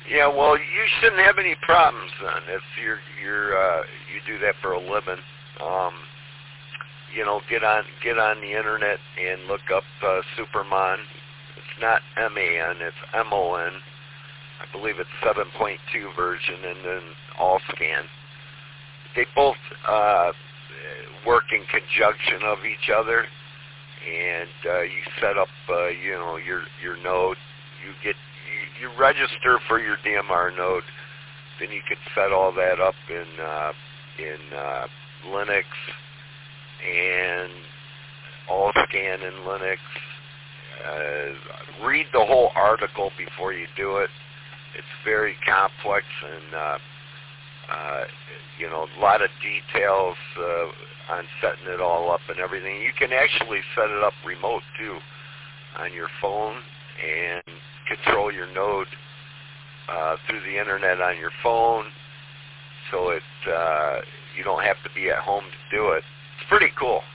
Yeah, well, you shouldn't have any problems then if you do that for a living. Get on the internet and look up Supermon. It's not MAN, it's MON. I believe it's 7.2 version, and then Allscan. They both work in conjunction of each other, and you set up your node. You register for your DMR node, then you can set all that up in Linux and Allscan in Linux. Read the whole article before you do it. It's very complex and a lot of details on setting it all up and everything. You can actually set it up remote too on your phone and control your node through the internet on your phone, so you don't have to be at home to do it. It's pretty cool.